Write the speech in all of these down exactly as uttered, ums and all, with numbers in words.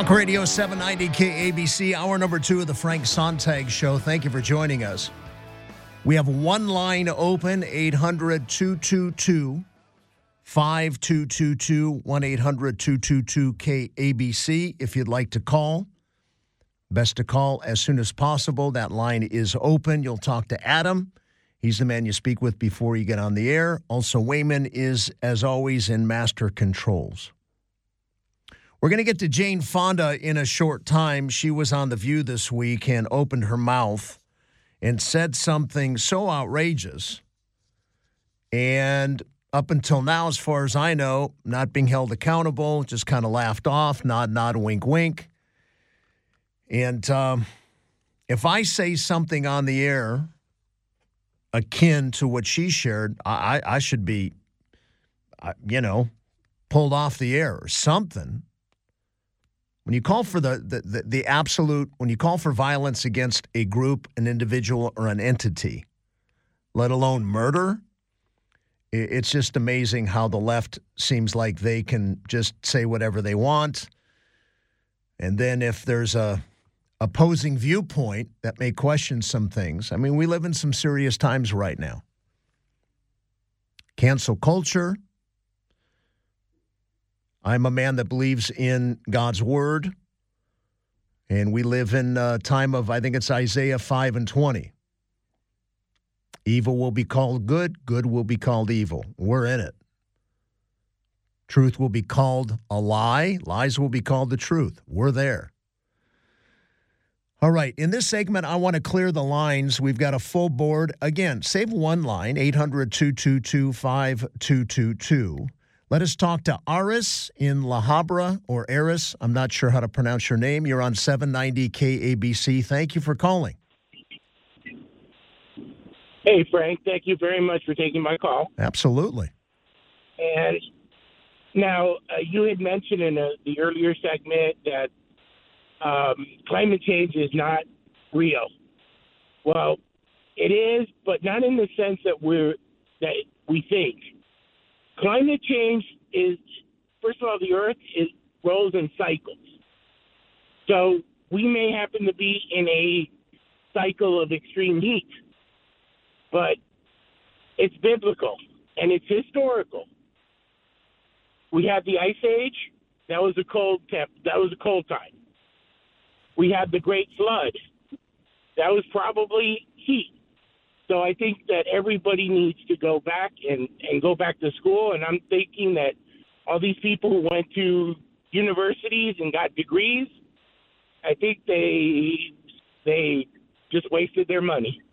Talk Radio seven ninety K A B C, hour number two of the Frank Sontag Show. Thank you for joining us. We have one line open, eight hundred, two two two, five two two two, one eight hundred, two two two, K A B C. If you'd like to call, best to call as soon as possible. That line is open. You'll talk to Adam. He's the man you speak with before you get on the air. Also, Wayman is, as always, in master controls. We're going to get to Jane Fonda in a short time. She was on The View this week and opened her mouth and said something so outrageous. And up until now, as far as I know, not being held accountable, just kind of laughed off, nod, nod, wink, wink. And um, if I say something on the air akin to what she shared, I, I should be, you know, pulled off the air or something. When you call for the, the, the, the absolute, when you call for violence against a group, an individual, or an entity, let alone murder, it's just amazing how the left seems like they can just say whatever they want. And then if there's a opposing viewpoint that may question some things, I mean, we live in some serious times right now. Cancel culture. I'm a man that believes in God's word, and we live in a time of, I think it's Isaiah five and twenty. Evil will be called good, good will be called evil. We're in it. Truth will be called a lie, lies will be called the truth. We're there. All right, in this segment, I want to clear the lines. We've got a full board. Again, save one line, eight hundred, two two two, five two two two. Let us talk to Aris in La Habra, or Aris. I'm not sure how to pronounce your name. You're on seven ninety K A B C. Thank you for calling. Hey, Frank. Thank you very much for taking my call. Absolutely. And now, uh, you had mentioned in a, the earlier segment that um, climate change is not real. Well, it is, but not in the sense that we're that we think. Climate change is, first of all, the Earth is rolls in cycles. So we may happen to be in a cycle of extreme heat, but it's biblical and it's historical. We had the Ice Age. That was a cold temp. That was a cold time. We had the Great Flood. That was probably heat. So I think that everybody needs to go back and, and go back to school. And I'm thinking that all these people who went to universities and got degrees, I think they they just wasted their money.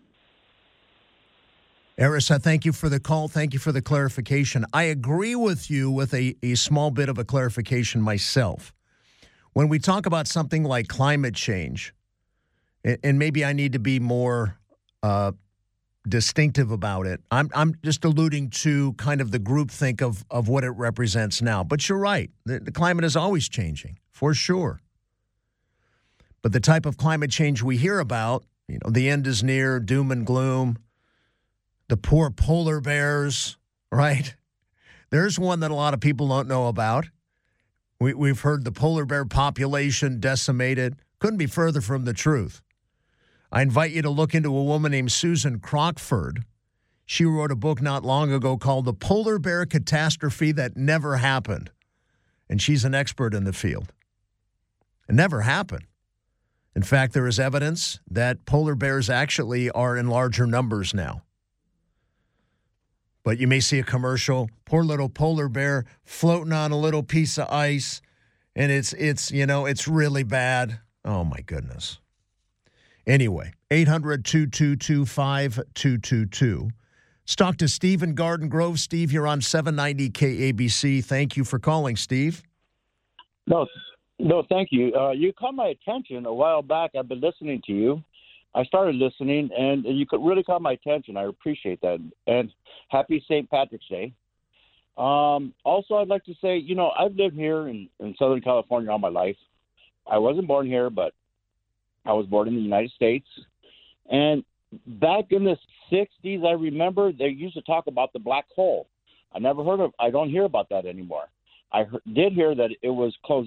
Aris, I thank you for the call. Thank you for the clarification. I agree with you with a, a small bit of a clarification myself. When we talk about something like climate change, and, and maybe I need to be more uh, distinctive about it. I'm I'm just alluding to kind of the groupthink of, of what it represents now. But you're right. The, the climate is always changing, for sure. But the type of climate change we hear about, you know, the end is near, doom and gloom, the poor polar bears, right? There's one that a lot of people don't know about. We, we've heard the polar bear population decimated. Couldn't be further from the truth. I invite you to look into a woman named Susan Crockford. She wrote a book not long ago called The Polar Bear Catastrophe That Never Happened. And she's an expert in the field. It never happened. In fact, there is evidence that polar bears actually are in larger numbers now. But you may see a commercial, poor little polar bear floating on a little piece of ice, and it's, it's you know, it's really bad. Oh, my goodness. Anyway, eight hundred, two two two, five two two two. Let's talk to Steve in Garden Grove. Steve, you're on seven ninety K A B C. Thank you for calling, Steve. No, no, thank you. Uh, you caught my attention a while back. I've been listening to you. I started listening, and you could really caught my attention. I appreciate that. And happy Saint Patrick's Day. Um, also, I'd like to say, you know, I've lived here in, in Southern California all my life. I wasn't born here, but I was born in the United States. And back in the sixties, I remember they used to talk about the black hole. I never heard of I don't hear about that anymore. I heard, did hear that it was closing up.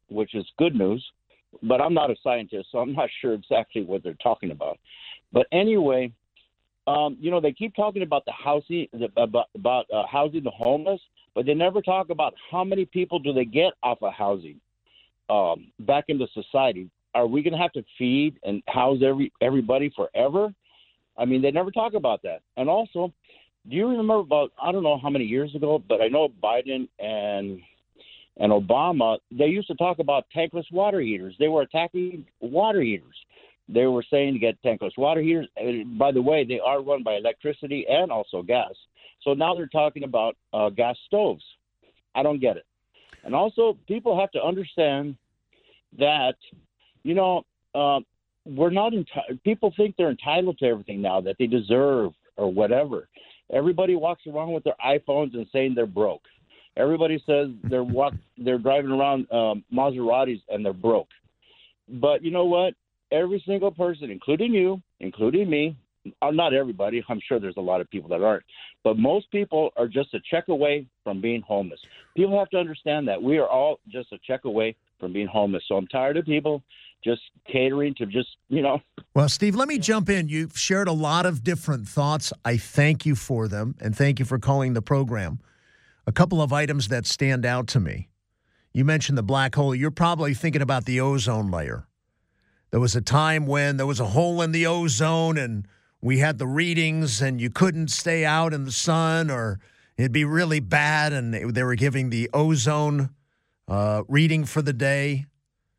which is good news. But I'm not a scientist, so I'm not sure exactly what they're talking about. But anyway, um, you know, they keep talking about the housing, about, about uh, housing the homeless, but they never talk about how many people do they get off of housing um, back into society. Are we going to have to feed and house every everybody forever? I mean, they never talk about that. And also, do you remember about, I don't know how many years ago, but I know Biden and and Obama, they used to talk about tankless water heaters. They were attacking water heaters. They were saying to get tankless water heaters. And by the way, they are run by electricity and also gas. So now they're talking about uh, gas stoves. I don't get it. And also, people have to understand that, you know, uh, we're not enti- people think they're entitled to everything now, that they deserve or whatever. Everybody walks around with their iPhones and saying they're broke. Everybody says they're walk they're driving around um, Maseratis and they're broke. But you know what? Every single person, including you, including me, uh, not everybody, I'm sure there's a lot of people that aren't, but most people are just a check away from being homeless. People have to understand that we are all just a check away from being homeless. So I'm tired of people just catering to just, you know. Well, Steve, let me jump in. You've shared a lot of different thoughts. I thank you for them, and thank you for calling the program. A couple of items that stand out to me. You mentioned the black hole. You're probably thinking about the ozone layer. There was a time when there was a hole in the ozone and we had the readings and you couldn't stay out in the sun or it'd be really bad, and they, they were giving the ozone uh, reading for the day.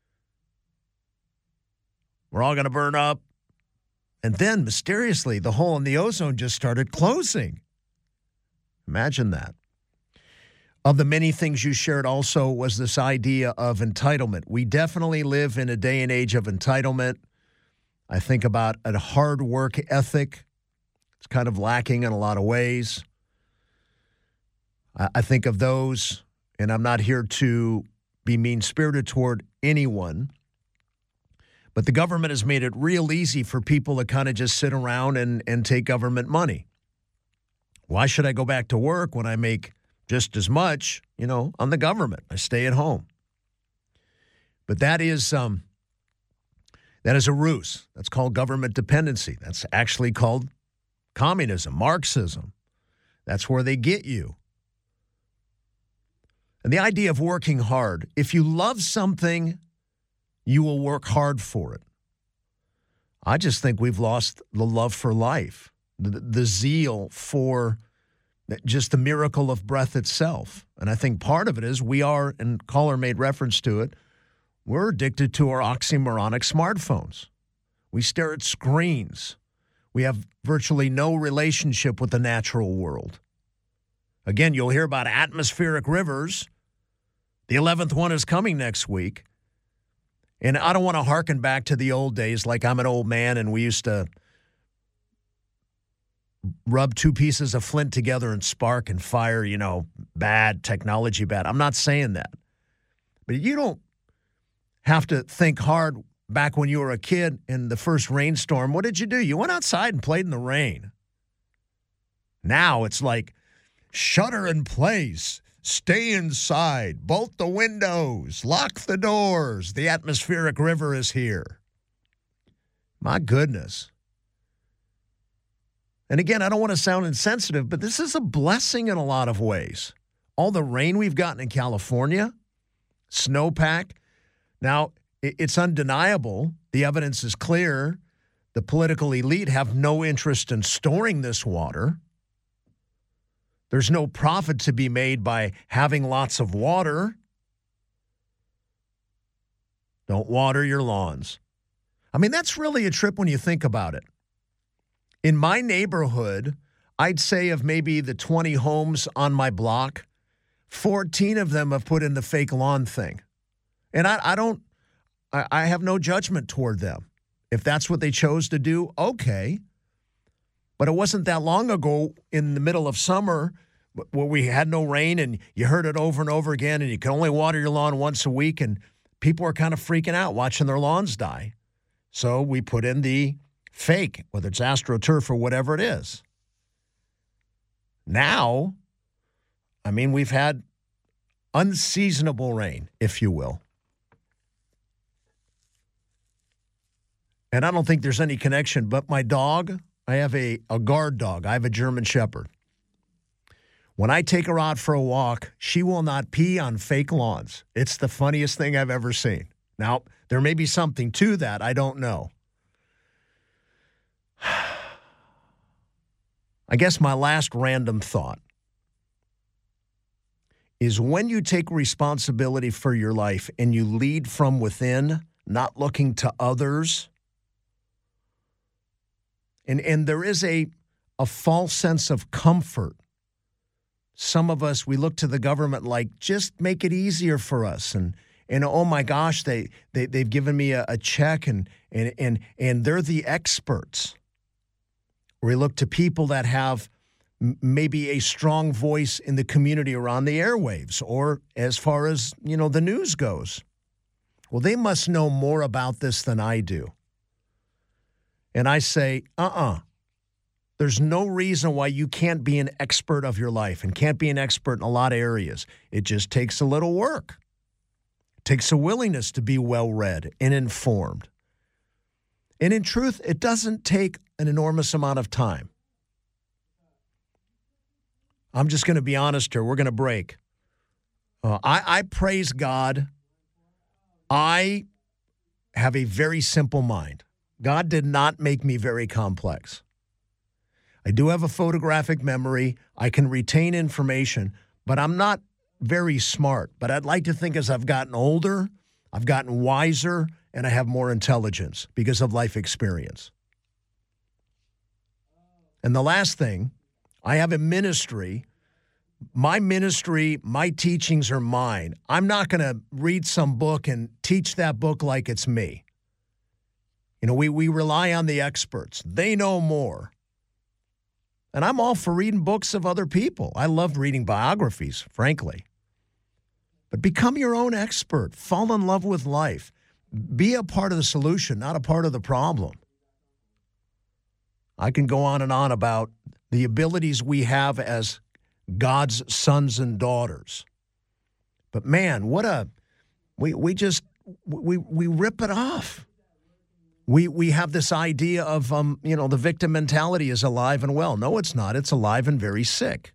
We're all going to burn up. And then, mysteriously, the hole in the ozone just started closing. Imagine that. Of the many things you shared also was this idea of entitlement. We definitely live in a day and age of entitlement. I think about a hard work ethic. It's kind of lacking in a lot of ways. I think of those, and I'm not here to be mean-spirited toward anyone, but the government has made it real easy for people to kind of just sit around and, and take government money. Why should I go back to work when I make just as much, you know, on the government? I stay at home. But that is um, that is a ruse. That's called government dependency. That's actually called communism, Marxism. That's where they get you. And the idea of working hard, if you love something, you will work hard for it. I just think we've lost the love for life, the, the zeal for just the miracle of breath itself. And I think part of it is we are, and caller made reference to it, we're addicted to our oxymoronic smartphones. We stare at screens. We have virtually no relationship with the natural world. Again, you'll hear about atmospheric rivers. The eleventh one is coming next week. And I don't want to hearken back to the old days like I'm an old man and we used to rub two pieces of flint together and spark and fire, you know, bad, technology bad. I'm not saying that. But you don't have to think hard back when you were a kid in the first rainstorm. What did you do? You went outside and played in the rain. Now it's like shutter in place, stay inside, bolt the windows, lock the doors. The atmospheric river is here. My goodness. And again, I don't want to sound insensitive, but this is a blessing in a lot of ways. All the rain we've gotten in California, snowpack. Now, it's undeniable. The evidence is clear. The political elite have no interest in storing this water. There's no profit to be made by having lots of water. Don't water your lawns. I mean, that's really a trip when you think about it. In my neighborhood, I'd say of maybe the twenty homes on my block, fourteen of them have put in the fake lawn thing. And I, I don't, I, I have no judgment toward them. If that's what they chose to do, okay. But it wasn't that long ago in the middle of summer where we had no rain and you heard it over and over again and you can only water your lawn once a week and people were kind of freaking out watching their lawns die. So we put in the fake, whether it's AstroTurf or whatever it is. Now, I mean, we've had unseasonable rain, if you will. And I don't think there's any connection, but my dog, I have a, a guard dog. I have a German Shepherd. When I take her out for a walk, she will not pee on fake lawns. It's the funniest thing I've ever seen. Now, there may be something to that. I don't know. I guess my last random thought is when you take responsibility for your life and you lead from within, not looking to others, and, and there is a, a false sense of comfort. Some of us, we look to the government like, just make it easier for us. And, and oh my gosh, they, they, they've given me a, a check and, and, and, and they're the experts. We look to people that have maybe a strong voice in the community or on the airwaves, or as far as, you know, the news goes. Well, they must know more about this than I do. And I say, uh-uh. There's no reason why you can't be an expert of your life and can't be an expert in a lot of areas. It just takes a little work. It takes a willingness to be well-read and informed. And in truth, it doesn't take an enormous amount of time. I'm just going to be honest here. We're going to break. Uh, I, I praise God. I have a very simple mind. God did not make me very complex. I do have a photographic memory. I can retain information, but I'm not very smart. But I'd like to think as I've gotten older, I've gotten wiser, and I have more intelligence because of life experience. And the last thing, I have a ministry. My ministry, my teachings are mine. I'm not going to read some book and teach that book like it's me. You know, we, we rely on the experts. They know more. And I'm all for reading books of other people. I love reading biographies, frankly. But become your own expert. Fall in love with life. Be a part of the solution, not a part of the problem. I can go on and on about the abilities we have as God's sons and daughters. But man, what a, we we just, we we rip it off. We we have this idea of, um, you know, the victim mentality is alive and well. No, it's not. It's alive and very sick.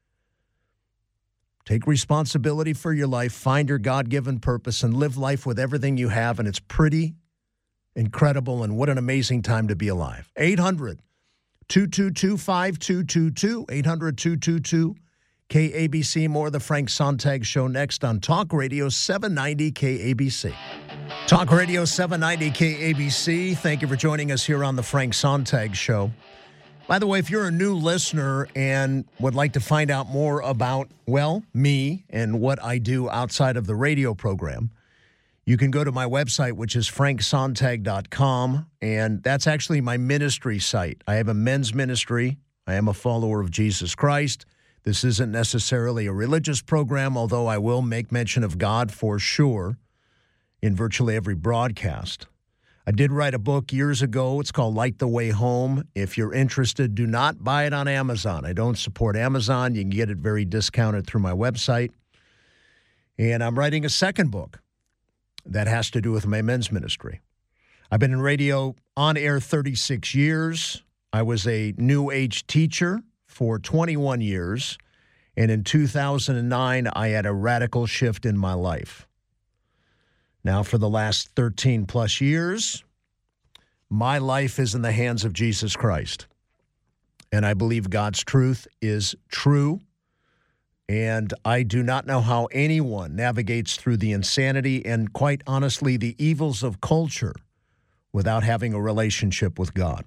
Take responsibility for your life, find your God-given purpose, and live life with everything you have, and it's pretty incredible, and what an amazing time to be alive. eight hundred, two two two, five two two two, eight hundred, two two two, K A B C. More of the Frank Sontag Show next on Talk Radio seven ninety K A B C. Talk Radio seven ninety K A B C. Thank you for joining us here on the Frank Sontag Show. By the way, if you're a new listener and would like to find out more about, well, me and what I do outside of the radio program, you can go to my website, which is frank sontag dot com, and that's actually my ministry site. I have a men's ministry. I am a follower of Jesus Christ. This isn't necessarily a religious program, although I will make mention of God for sure in virtually every broadcast. I did write a book years ago. It's called Light the Way Home. If you're interested, do not buy it on Amazon. I don't support Amazon. You can get it very discounted through my website. And I'm writing a second book that has to do with my men's ministry. I've been in radio on air thirty-six years. I was a New Age teacher for twenty-one years. And in two thousand nine, I had a radical shift in my life. Now, for the last thirteen plus years, my life is in the hands of Jesus Christ. And I believe God's truth is true. And I do not know how anyone navigates through the insanity and, quite honestly, the evils of culture without having a relationship with God.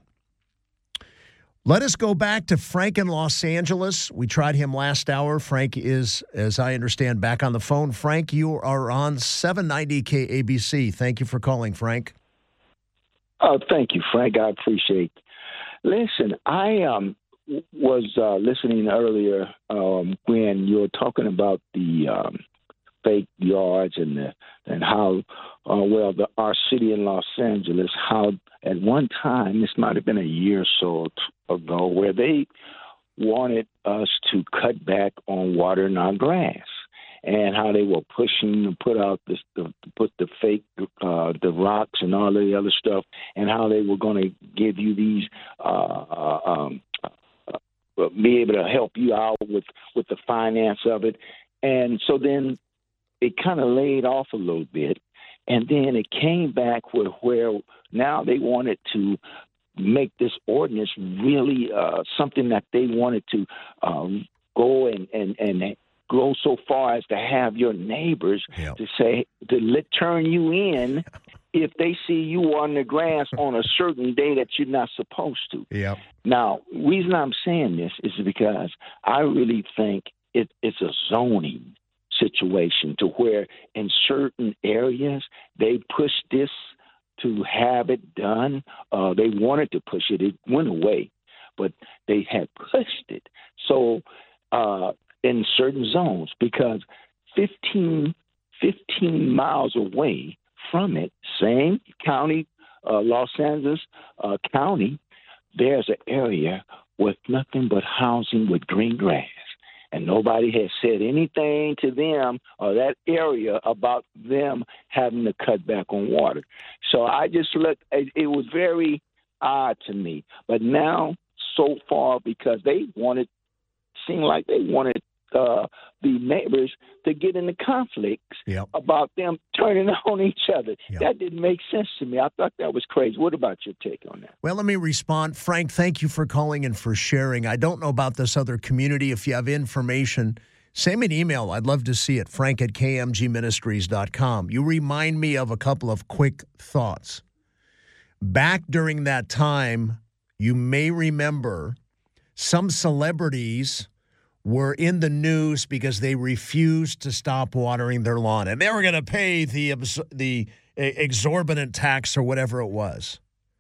Let us go back to Frank in Los Angeles. We tried him last hour. Frank is, as I understand, back on the phone. Frank, you are on seven ninety K A B C. Thank you for calling, Frank. Oh, thank you, Frank. I appreciate it. Listen, I um, was uh, listening earlier um, when you were talking about the um, fake yards and the, and how, uh, well, the, our city in Los Angeles, how at one time, this might have been a year or so ago, where they wanted us to cut back on watering our grass. and how they were pushing to put out this, the, to put the fake, uh, the rocks and all of the other stuff, and how they were going to give you these, uh, uh, um, uh, be able to help you out with, with the finance of it. And so then it kind of laid off a little bit. And then it came back with where now they wanted to make this ordinance really uh, something that they wanted to um, go and, and, and go so far as to have your neighbors yep. to say, to let, turn you in if they see you on the grass on a certain day that you're not supposed to. Yep. Now, the reason I'm saying this is because I really think it, it's a zoning situation to where in certain areas they push this to have it done. Uh, they wanted to push it. It went away, but they had pushed it. So uh, in certain zones, because fifteen, fifteen miles away from it, same county, uh, Los Angeles uh, County, there's an area with nothing but housing with green grass. And nobody has said anything to them or that area about them having to cut back on water. So I just looked, it was very odd to me. But now, so far, because they wanted, seemed like they wanted uh, the neighbors to get into conflicts yep. about them turning on each other. Yep. That didn't make sense to me. I thought that was crazy. What about your take on that? Well, let me respond. Frank, thank you for calling and for sharing. I don't know about this other community. If you have information, send me an email. I'd love to see it, frank at k m g ministries dot com. You remind me of a couple of quick thoughts. Back during that time, you may remember some celebrities were in the news because they refused to stop watering their lawn, and they were going to pay the the exorbitant tax or whatever it was.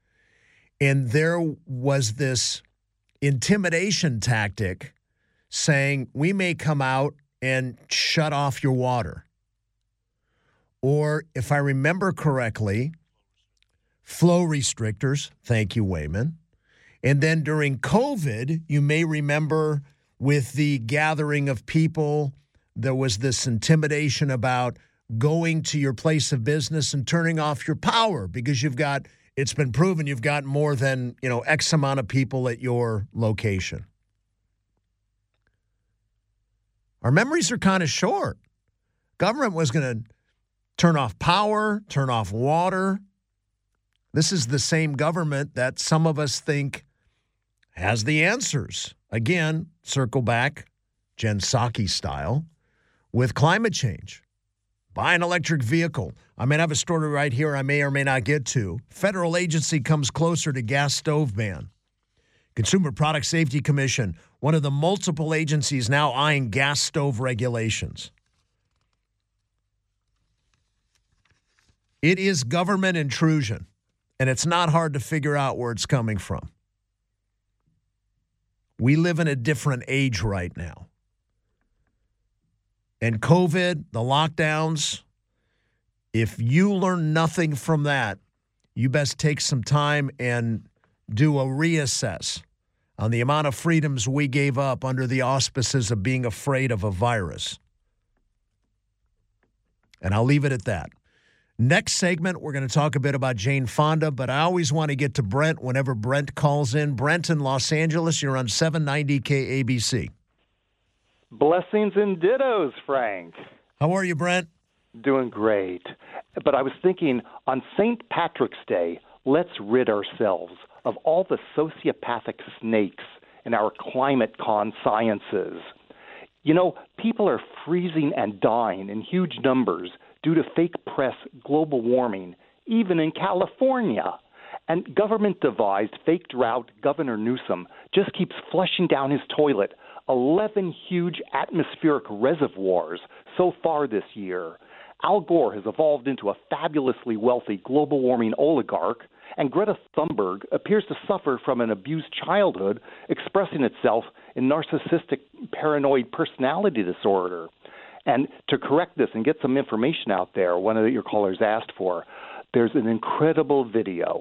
And there was this intimidation tactic saying, we may come out and shut off your water. Or, if I remember correctly, flow restrictors. Thank you, Wayman. And then during COVID, you may remember with the gathering of people, there was this intimidation about going to your place of business and turning off your power because you've got, it's been proven you've got more than, you know, X amount of people at your location. Our memories are kind of short. Government was going to turn off power, turn off water. This is the same government that some of us think has the answers. Again, circle back, Jen Psaki style, with climate change. Buy an electric vehicle. I may have a story right here I may or may not get to. Federal agency comes closer to gas stove ban. Consumer Product Safety Commission, one of the multiple agencies now eyeing gas stove regulations. It is government intrusion, and it's not hard to figure out where it's coming from. We live in a different age right now. And COVID, the lockdowns, if you learn nothing from that, you best take some time and do a reassess on the amount of freedoms we gave up under the auspices of being afraid of a virus. And I'll leave it at that. Next segment, we're going to talk a bit about Jane Fonda, but I always want to get to Brent whenever Brent calls in. Brent in Los Angeles, you're on seven ninety K A B C. Blessings and dittos, Frank. How are you, Brent? Doing great. But I was thinking, on Saint Patrick's Day, let's rid ourselves of all the sociopathic snakes in our climate con sciences. You know, people are freezing and dying in huge numbers due to fake press global warming, even in California. And government-devised fake drought Governor Newsom just keeps flushing down his toilet eleven huge atmospheric reservoirs so far this year. Al Gore has evolved into a fabulously wealthy global warming oligarch, and Greta Thunberg appears to suffer from an abused childhood expressing itself in narcissistic paranoid personality disorder. And to correct this and get some information out there, one of your callers asked for, there's an incredible video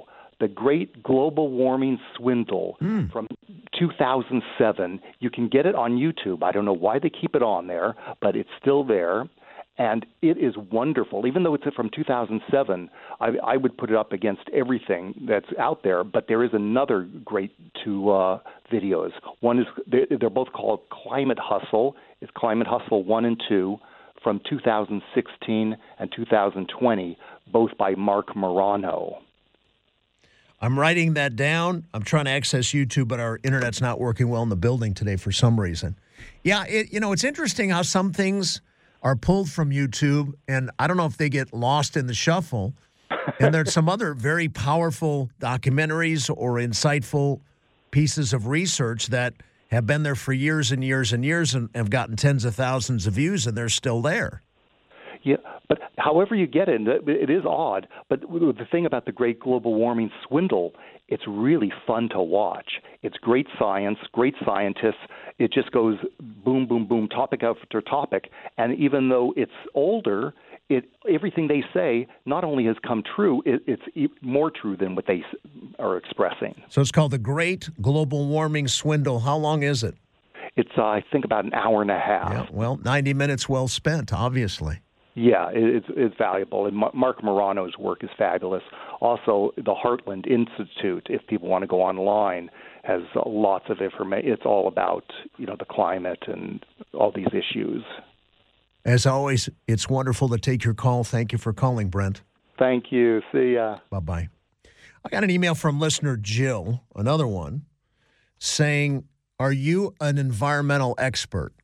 The Great Global Warming Swindle mm. from two thousand seven. You can get it on YouTube. I don't know why they keep it on there, but it's still there. And it is wonderful. Even though it's from two thousand seven, I, I would put it up against everything that's out there. But there is another great two uh, videos. One is they're, they're both called Climate Hustle. It's Climate Hustle one and two from two thousand sixteen and two thousand twenty, both by Mark Morano. I'm writing that down. I'm trying to access YouTube, but our internet's not working well in the building today for some reason. Yeah, it, you know, it's interesting how some things are pulled from YouTube, and I don't know if they get lost in the shuffle. And there's some other very powerful documentaries or insightful pieces of research that have been there for years and years and years and have gotten tens of thousands of views, and they're still there. Yeah, but however you get it, it is odd. But the thing about the Great Global Warming Swindle, it's really fun to watch. It's great science, great scientists. It just goes boom, boom, boom, topic after topic. And even though it's older, it everything they say not only has come true, it, it's more true than what they are expressing. So it's called the Great Global Warming Swindle. How long is it? It's, uh, I think, about an hour and a half. Yeah, well, ninety minutes well spent, obviously. Yeah, it's, it's valuable. And Mark Morano's work is fabulous. Also, the Heartland Institute, if people want to go online, has lots of information. It's all about, you know, the climate and all these issues. As always, it's wonderful to take your call. Thank you for calling, Brent. Thank you. See ya. Bye-bye. I got an email from listener Jill, another one, saying, are you an environmental expert?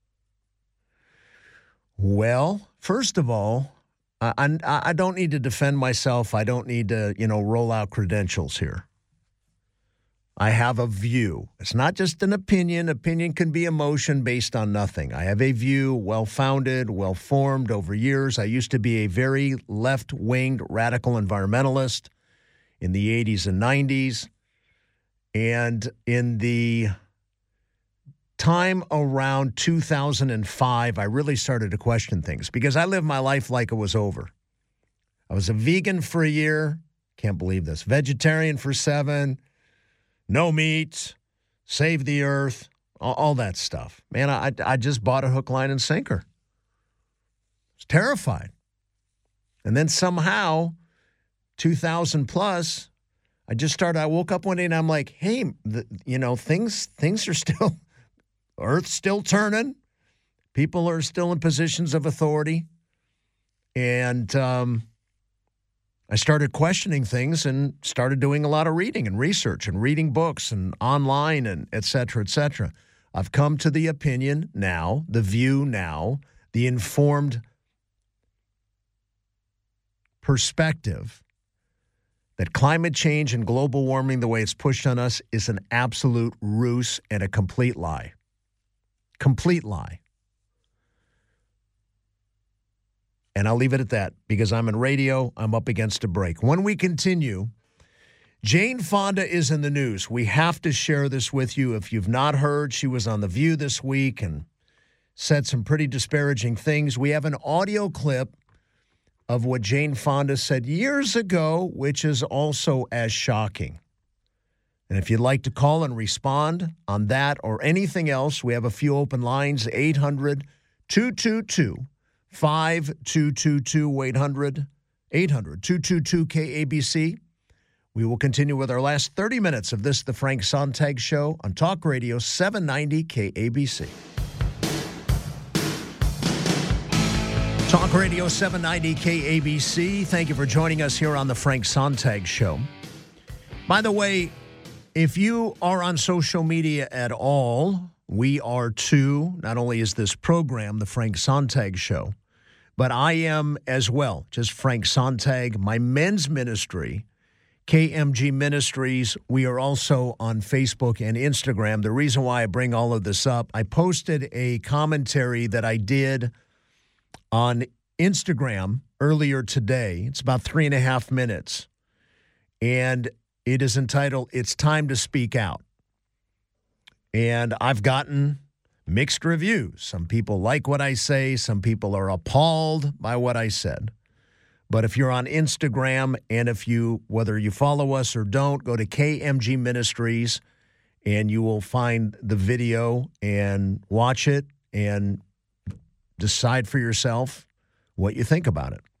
Well, first of all, I, I, I don't need to defend myself. I don't need to, you know, roll out credentials here. I have a view. It's not just an opinion. Opinion can be emotion based on nothing. I have a view, well-founded, well-formed over years. I used to be a very left-winged radical environmentalist in the eighties and nineties. And in the time around two thousand five, I really started to question things because I lived my life like it was over. I was a vegan for a year. Can't believe this. Vegetarian for seven. No meat. Save the earth. All, all that stuff. Man, I, I just bought a hook, line, and sinker. I was terrified. And then somehow, two thousand plus, I just started, I woke up one day and I'm like, hey, the, you know, things things are still... Earth's still turning. People are still in positions of authority. And um, I started questioning things and started doing a lot of reading and research and reading books and online and et cetera, et cetera. I've come to the opinion now, the view now, the informed perspective that climate change and global warming, the way it's pushed on us, is an absolute ruse and a complete lie. Complete lie. And I'll leave it at that because I'm in radio. I'm up against a break. When we continue, Jane Fonda is in the news. We have to share this with you. If you've not heard, she was on The View this week and said some pretty disparaging things. We have an audio clip of what Jane Fonda said years ago, which is also as shocking. And if you'd like to call and respond on that or anything else, we have a few open lines, eight hundred, two two two, five two two two, eight hundred, eight hundred, two two two, K A B C. We will continue with our last thirty minutes of this, The Frank Sontag Show, on Talk Radio seven ninety K A B C. Talk Radio seven ninety K A B C. Thank you for joining us here on The Frank Sontag Show. By the way, if you are on social media at all, we are too. Not only is this program, The Frank Sontag Show, but I am as well, just Frank Sontag. My men's ministry, K M G Ministries, we are also on Facebook and Instagram. The reason why I bring all of this up, I posted a commentary that I did on Instagram earlier today. It's about three and a half minutes. And it is entitled, It's Time to Speak Out. And I've gotten mixed reviews. Some people like what I say. Some people are appalled by what I said. But if you're on Instagram, and if you, whether you follow us or don't, go to K M G Ministries, and you will find the video and watch it and decide for yourself what you think about it.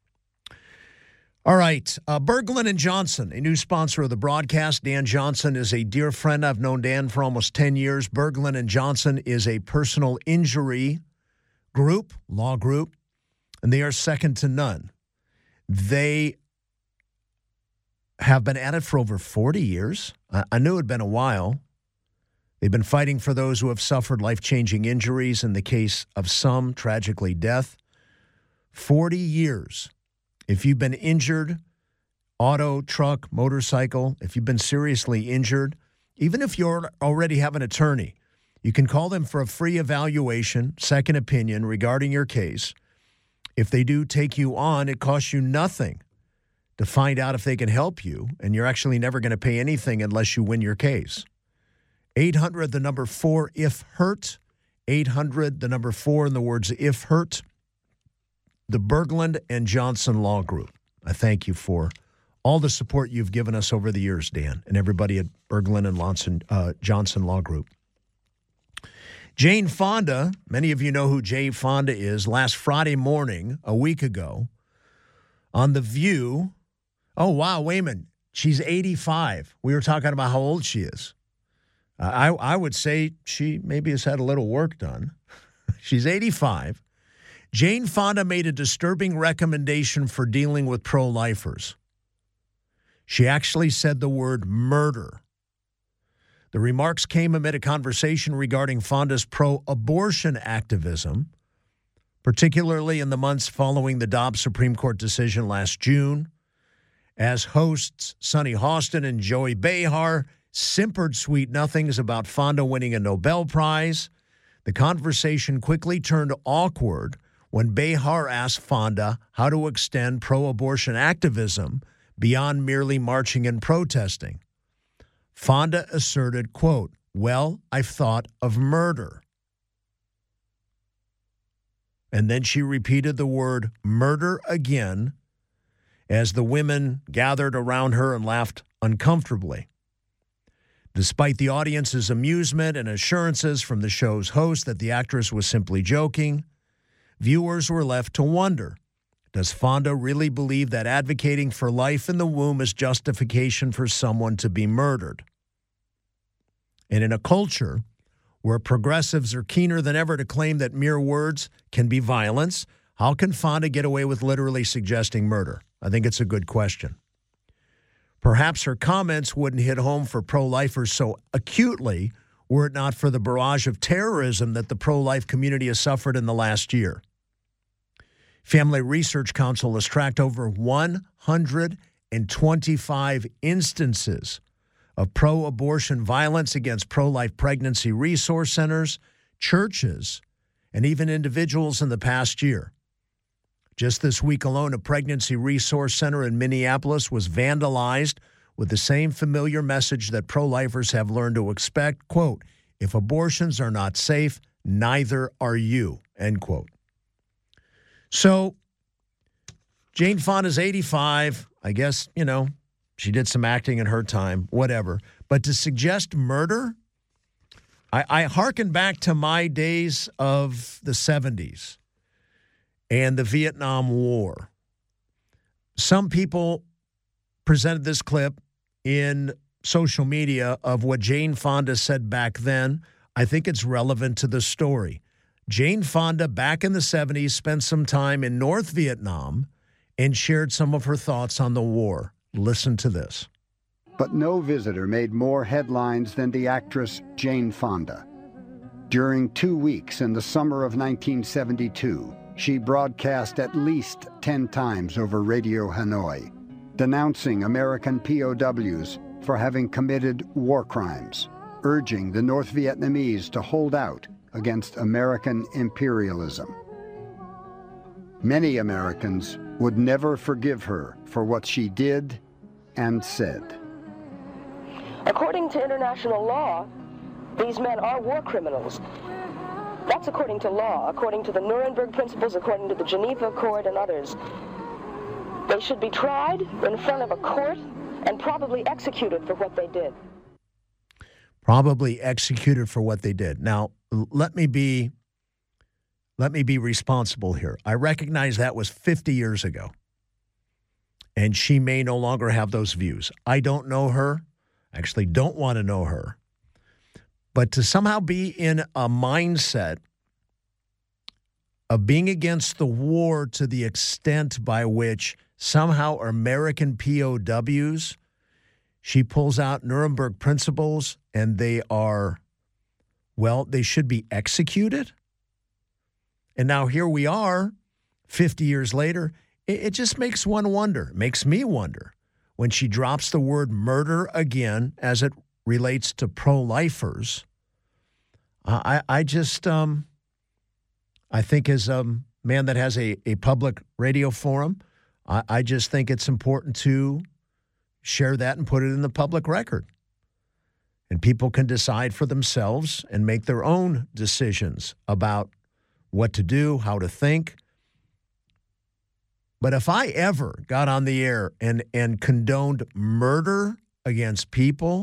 All right. Uh, Berglund and Johnson, a new sponsor of the broadcast. Dan Johnson is a dear friend. I've known Dan for almost ten years. Berglund and Johnson is a personal injury group, law group, and they are second to none. They have been at it for over forty years. I, I knew it had been a while. They've been fighting for those who have suffered life-changing injuries, in the case of some, tragically death. forty years. If you've been injured, auto, truck, motorcycle, if you've been seriously injured, even if you already have an attorney, you can call them for a free evaluation, second opinion regarding your case. If they do take you on, it costs you nothing to find out if they can help you, and you're actually never going to pay anything unless you win your case. eight hundred, the number four, if hurt. eight hundred, the number four, in the words if hurt. The Berglund and Johnson Law Group. I thank you for all the support you've given us over the years, Dan, and everybody at Berglund and Lonson, uh, Johnson Law Group. Jane Fonda, many of you know who Jane Fonda is. Last Friday morning, a week ago, on The View. Oh, wow, wait a minute. She's eighty-five. We were talking about how old she is. Uh, I, I would say she maybe has had a little work done. She's eighty-five. Jane Fonda made a disturbing recommendation for dealing with pro-lifers. She actually said the word murder. The remarks came amid a conversation regarding Fonda's pro-abortion activism, particularly in the months following the Dobbs Supreme Court decision last June, as hosts Sunny Hostin and Joey Behar simpered sweet nothings about Fonda winning a Nobel Prize. The conversation quickly turned awkward when Behar asked Fonda how to extend pro-abortion activism beyond merely marching and protesting. Fonda asserted, quote, "Well, I've thought of murder." And then she repeated the word murder again as the women gathered around her and laughed uncomfortably. Despite the audience's amusement and assurances from the show's host that the actress was simply joking, viewers were left to wonder, does Fonda really believe that advocating for life in the womb is justification for someone to be murdered? And in a culture where progressives are keener than ever to claim that mere words can be violence, how can Fonda get away with literally suggesting murder? I think it's a good question. Perhaps her comments wouldn't hit home for pro-lifers so acutely were it not for the barrage of terrorism that the pro-life community has suffered in the last year. Family Research Council has tracked over one hundred twenty-five instances of pro-abortion violence against pro-life pregnancy resource centers, churches, and even individuals in the past year. Just this week alone, a pregnancy resource center in Minneapolis was vandalized with the same familiar message that pro-lifers have learned to expect, quote, "If abortions are not safe, neither are you," end quote. So Jane Fonda's eighty-five. I guess, you know, she did some acting in her time, whatever. But to suggest murder, I, I hearken back to my days of the seventies and the Vietnam War. Some people presented this clip in social media of what Jane Fonda said back then. I think it's relevant to the story. Jane Fonda, back in the seventies, spent some time in North Vietnam and shared some of her thoughts on the war. Listen to this. But no visitor made more headlines than the actress Jane Fonda. During two weeks in the summer of nineteen seventy-two, she broadcast at least ten times over Radio Hanoi, denouncing American P O Ws for having committed war crimes, urging the North Vietnamese to hold out against American imperialism. Many Americans would never forgive her for what she did and said. According to international law, these men are war criminals. That's according to law, according to the Nuremberg principles, according to the Geneva Accord and others. They should be tried in front of a court and probably executed for what they did. Probably executed for what they did. Now, let me be let me be responsible here. I recognize that was fifty years ago, and she may no longer have those views. I don't know her. Actually, don't want to know her. But to somehow be in a mindset of being against the war to the extent by which somehow American P O Ws, she pulls out Nuremberg principles and they are, well, they should be executed. And now here we are, fifty years later. It, it just makes one wonder, it makes me wonder, when she drops the word murder again as it relates to pro-lifers. Uh, I, I just, um, I think as a man that has a, a public radio forum, I, I just think it's important to share that and put it in the public record. And people can decide for themselves and make their own decisions about what to do, how to think. But if I ever got on the air and, and condoned murder against people,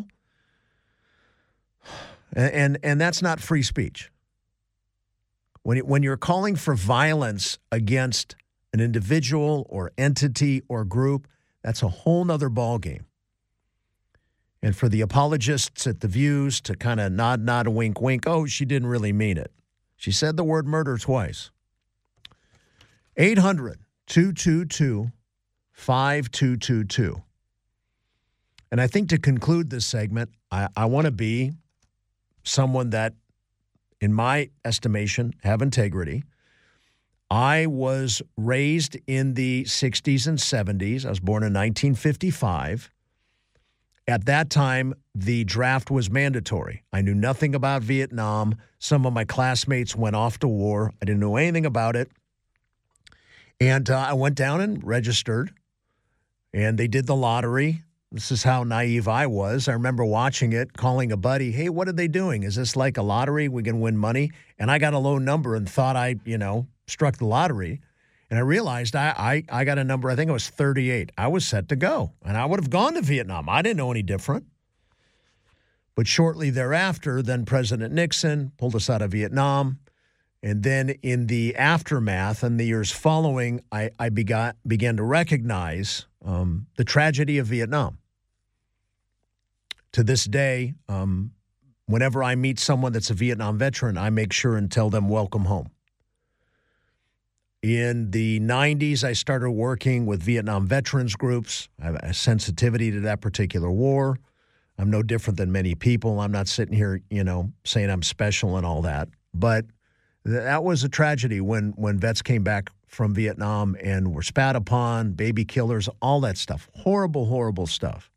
and, and, and that's not free speech. When, when you're calling for violence against an individual or entity or group, that's a whole nother ballgame. And for the apologists at The Views to kind of nod, nod, wink, wink, oh, she didn't really mean it. She said the word murder twice. eight hundred, two two two, five two two two. And I think to conclude this segment, I, I want to be someone that, in my estimation, have integrity. I was raised in the sixties and seventies. I was born in nineteen fifty-five. At that time, the draft was mandatory. I knew nothing about Vietnam. Some of my classmates went off to war. I didn't know anything about it. And uh, I went down and registered, and they did the lottery. This is how naive I was. I remember watching it, calling a buddy, hey, what are they doing? Is this like a lottery? We can win money? And I got a low number and thought I, you know, struck the lottery. And I realized I, I, I got a number, I think it was thirty-eight. I was set to go, and I would have gone to Vietnam. I didn't know any different. But shortly thereafter, then President Nixon pulled us out of Vietnam. And then in the aftermath and the years following, I, I begot, began to recognize um, the tragedy of Vietnam. To this day, um, whenever I meet someone that's a Vietnam veteran, I make sure and tell them, welcome home. In the nineties, I started working with Vietnam veterans groups. I have a sensitivity to that particular war. I'm no different than many people. I'm not sitting here, you know, saying I'm special and all that. But that was a tragedy when, when vets came back from Vietnam and were spat upon, baby killers, all that stuff. Horrible, horrible stuff.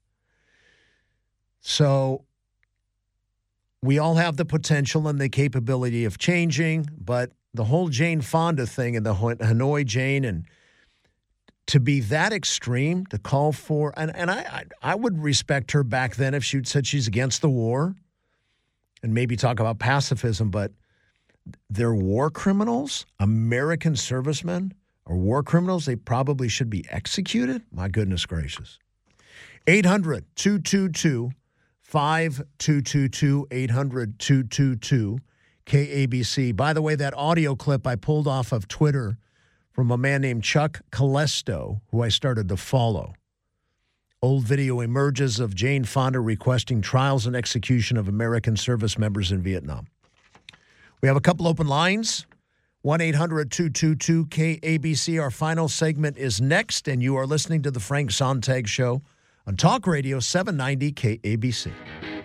So we all have the potential and the capability of changing, but the whole Jane Fonda thing and the Hanoi Jane, and to be that extreme, to call for, and, and I, I would respect her back then if she'd said she's against the war and maybe talk about pacifism, but they're war criminals. American servicemen are war criminals. They probably should be executed. My goodness gracious. eight hundred, two two two, five two two two, eight hundred, two two two, K A B C. By the way, that audio clip I pulled off of Twitter from a man named Chuck Calesto, who I started to follow. Old video emerges of Jane Fonda requesting trials and execution of American service members in Vietnam. We have a couple open lines. one eight hundred, two two two, K A B C. Our final segment is next, and you are listening to the Frank Sontag Show on Talk Radio seven ninety K A B C.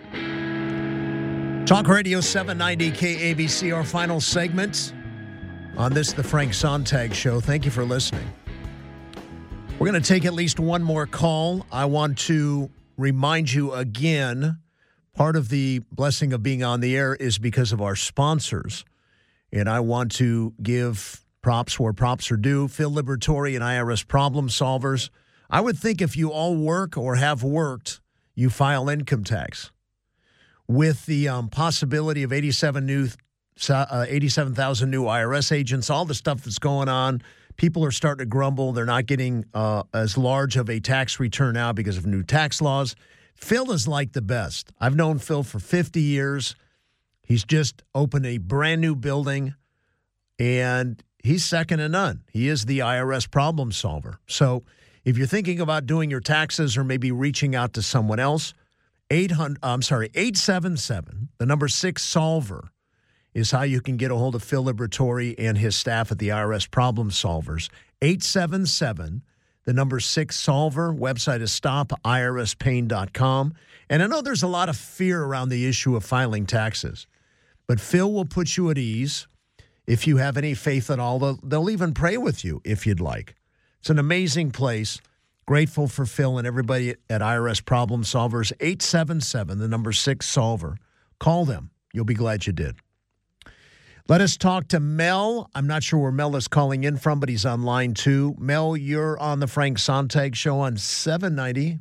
Talk Radio seven ninety K A B C, our final segment on this, the Frank Sontag Show. Thank you for listening. We're going to take at least one more call. I want to remind you again, part of the blessing of being on the air is because of our sponsors. And I want to give props where props are due. Phil Liberatore and I R S Problem Solvers. I would think if you all work or have worked, you file income tax. With the um, possibility of eighty-seven new, uh, eighty-seven thousand new I R S agents, all the stuff that's going on, people are starting to grumble. They're not getting uh, as large of a tax return now because of new tax laws. Phil is like the best. I've known Phil for fifty years. He's just opened a brand new building, and he's second to none. He is the I R S problem solver. So if you're thinking about doing your taxes or maybe reaching out to someone else, eight hundred, I'm sorry, eight seven seven, the number six solver is how you can get a hold of Phil Liberatore and his staff at the I R S Problem Solvers. eight seven seven, the number six solver. Website is stop I R S pain dot com. And I know there's a lot of fear around the issue of filing taxes, but Phil will put you at ease. If you have any faith at all, they'll, they'll even pray with you if you'd like. It's an amazing place. Grateful for Phil and everybody at I R S Problem Solvers. eight seven seven, the number six solver. Call them. You'll be glad you did. Let us talk to Mel. I'm not sure where Mel is calling in from, but he's on line two. Mel, you're on the Frank Sontag Show on seven ninety.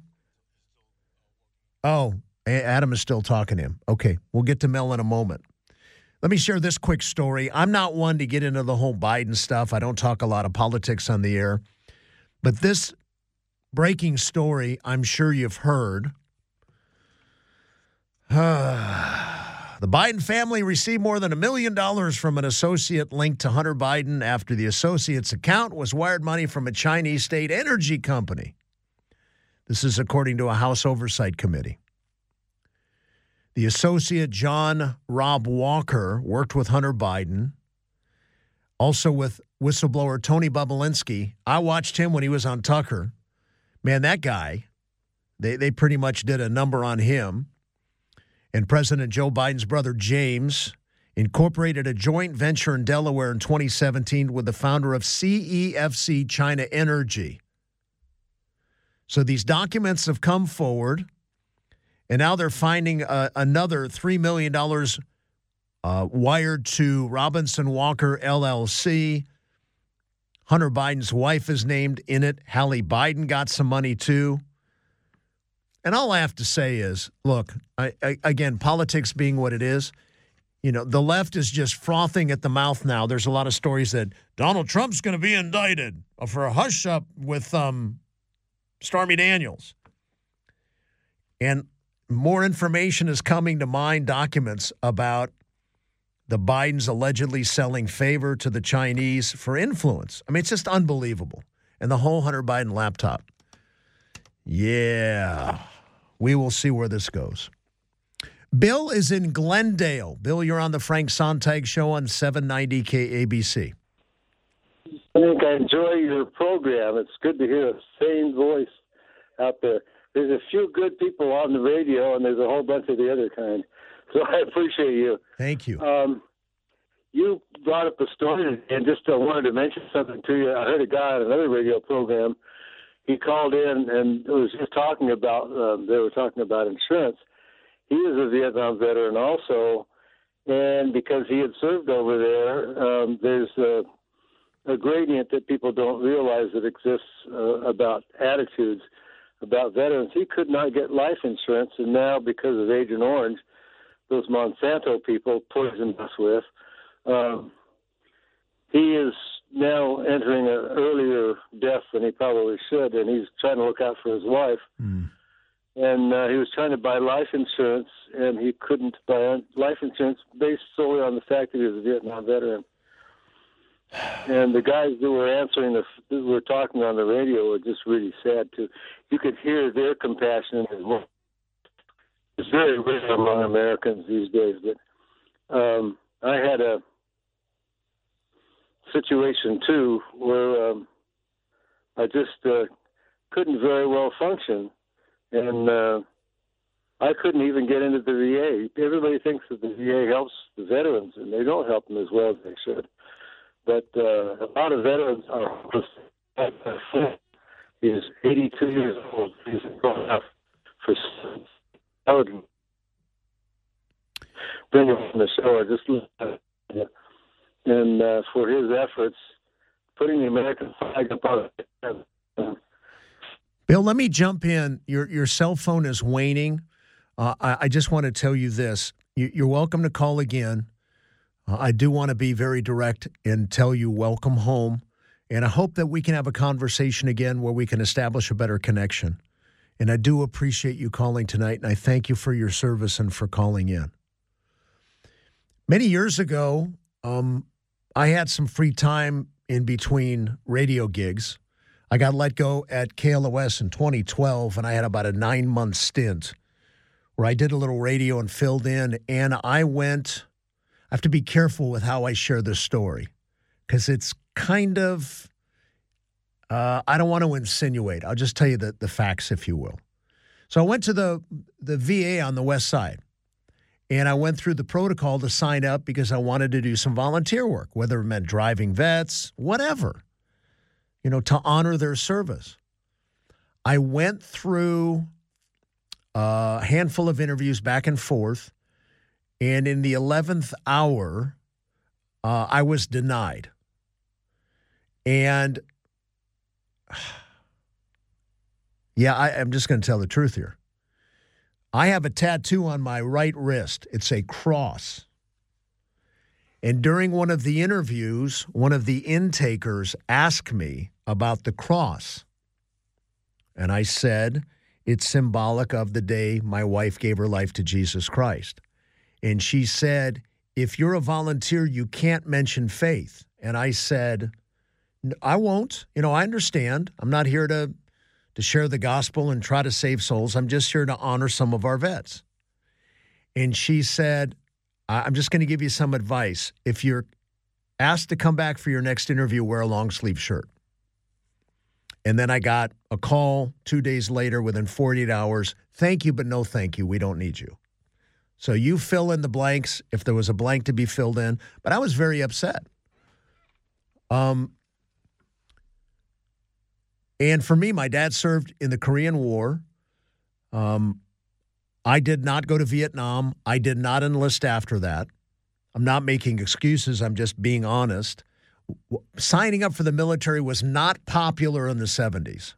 Oh, Adam is still talking to him. Okay, we'll get to Mel in a moment. Let me share this quick story. I'm not one to get into the whole Biden stuff. I don't talk a lot of politics on the air. But this breaking story, I'm sure you've heard. The Biden family received more than a million dollars from an associate linked to Hunter Biden after the associate's account was wired money from a Chinese state energy company. This is according to a House Oversight Committee. The associate, John Rob Walker, worked with Hunter Biden, also with whistleblower Tony Bobulinski. I watched him when he was on Tucker. Man, that guy, they, they pretty much did a number on him. And President Joe Biden's brother, James, incorporated a joint venture in Delaware in twenty seventeen with the founder of C E F C China Energy. So these documents have come forward, and now they're finding uh, another three million dollars uh, wired to Robinson Walker, L L C. Hunter Biden's wife is named in it. Hallie Biden got some money, too. And all I have to say is, look, I, I, again, politics being what it is, you know, the left is just frothing at the mouth now. There's a lot of stories that Donald Trump's going to be indicted for a hush-up with um, Stormy Daniels. And more information is coming to mind, documents about the Bidens allegedly selling favor to the Chinese for influence. I mean, it's just unbelievable. And the whole Hunter Biden laptop. Yeah. We will see where this goes. Bill is in Glendale. Bill, you're on the Frank Sontag Show on seven ninety K A B C. I think I enjoy your program. It's good to hear a sane voice out there. There's a few good people on the radio, and there's a whole bunch of the other kind. So I appreciate you. Thank you. Um, you brought up a story, and just uh, wanted to mention something to you. I heard a guy on another radio program. He called in and was just talking about, um, they were talking about insurance. He was a Vietnam veteran also, and because he had served over there, um, there's a, a gradient that people don't realize that exists uh, about attitudes about veterans. He could not get life insurance, and now because of Agent Orange, those Monsanto people poisoned us with, um, he is now entering an earlier death than he probably should, and he's trying to look out for his wife. Mm. And uh, he was trying to buy life insurance, and he couldn't buy life insurance based solely on the fact that he was a Vietnam veteran. And the guys who were answering, the, who were talking on the radio, were just really sad, too. You could hear their compassion in his voice. It's very rare among Americans these days, but um, I had a situation too where um, I just uh, couldn't very well function, and uh, I couldn't even get into the V A. Everybody thinks that the V A helps the veterans, and they don't help them as well as they should. But uh, a lot of veterans are hopeless. He is eighty-two years old. He's grown up for. I would bring him from the show. I just listen. And uh, for his efforts, putting the American flag up on it. Bill, let me jump in. Your your cell phone is waning. Uh, I, I just want to tell you this. You, you're welcome to call again. Uh, I do want to be very direct and tell you welcome home. And I hope that we can have a conversation again where we can establish a better connection. And I do appreciate you calling tonight, and I thank you for your service and for calling in. Many years ago, um, I had some free time in between radio gigs. I got let go at K L O S in twenty twelve, and I had about a nine-month stint where I did a little radio and filled in, and I went – I have to be careful with how I share this story because it's kind of uh, – I don't want to insinuate. I'll just tell you the, the facts, if you will. So I went to the the V A on the west side, and I went through the protocol to sign up because I wanted to do some volunteer work, whether it meant driving vets, whatever, you know, to honor their service. I went through a handful of interviews back and forth, and in the eleventh hour, uh, I was denied. And, yeah, I, I'm just going to tell the truth here. I have a tattoo on my right wrist. It's a cross. And during one of the interviews, one of the intakers asked me about the cross. And I said, it's symbolic of the day my wife gave her life to Jesus Christ. And she said, if you're a volunteer, you can't mention faith. And I said, I won't. You know, I understand. I'm not here to, to share the gospel and try to save souls. I'm just here to honor some of our vets. And she said, I'm just going to give you some advice. If you're asked to come back for your next interview, wear a long sleeve shirt. And then I got a call two days later within forty-eight hours. Thank you, but no thank you. We don't need you. So you fill in the blanks if there was a blank to be filled in. But I was very upset. Um, and for me, my dad served in the Korean War. Um, I did not go to Vietnam. I did not enlist after that. I'm not making excuses. I'm just being honest. Signing up for the military was not popular in the seventies,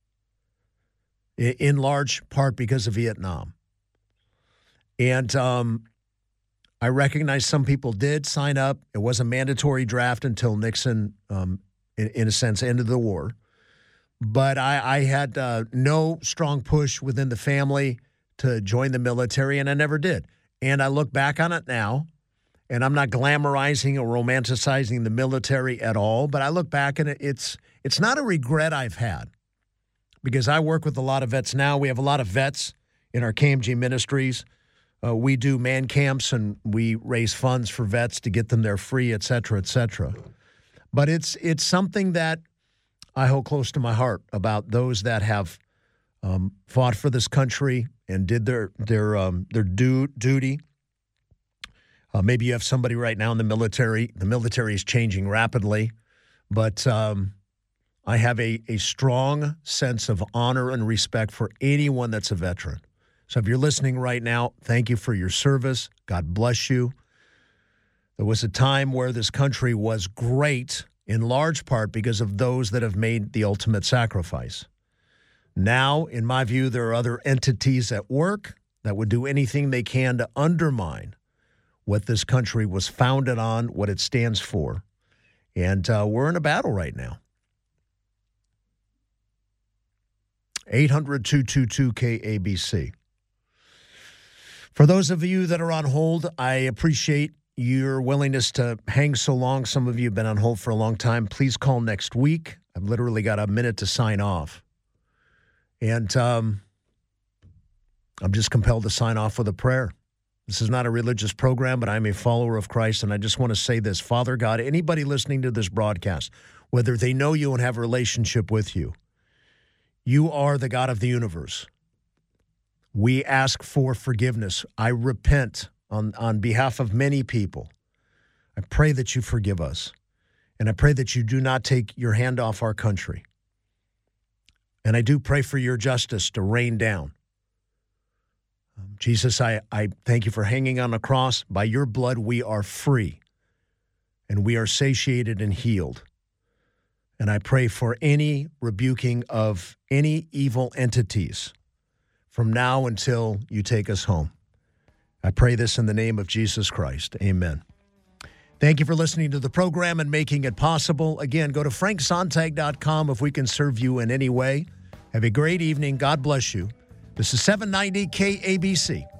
in large part because of Vietnam. And um, I recognize some people did sign up. It was a mandatory draft until Nixon, um, in, in a sense, ended the war. But I, I had uh, no strong push within the family to join the military, and I never did. And I look back on it now, and I'm not glamorizing or romanticizing the military at all, but I look back and it's it's not a regret I've had because I work with a lot of vets now. We have a lot of vets in our K M G ministries. Uh, we do man camps and we raise funds for vets to get them there free, et cetera, et cetera. But it's it's something that I hold close to my heart about those that have um, fought for this country and did their their um, their due, duty. Uh, maybe you have somebody right now in the military. The military is changing rapidly, but um, I have a, a strong sense of honor and respect for anyone that's a veteran. So if you're listening right now, thank you for your service. God bless you. There was a time where this country was great, in large part because of those that have made the ultimate sacrifice. Now, in my view, there are other entities at work that would do anything they can to undermine what this country was founded on, what it stands for. And uh, we're in a battle right now. eight hundred, two two two, K A B C. For those of you that are on hold, I appreciate your willingness to hang so long. Some of you have been on hold for a long time. Please call next week. I've literally got a minute to sign off. And um, I'm just compelled to sign off with a prayer. This is not a religious program, but I'm a follower of Christ, and I just want to say this. Father God, anybody listening to this broadcast, whether they know you and have a relationship with you, you are the God of the universe. We ask for forgiveness. I repent on, on behalf of many people. I pray that you forgive us, and I pray that you do not take your hand off our country. And I do pray for your justice to rain down. Um, Jesus, I, I thank you for hanging on the cross. By your blood, we are free, and we are satiated and healed. And I pray for any rebuking of any evil entities from now until you take us home. I pray this in the name of Jesus Christ. Amen. Thank you for listening to the program and making it possible. Again, go to frank sontag dot com if we can serve you in any way. Have a great evening. God bless you. This is seven ninety K A B C.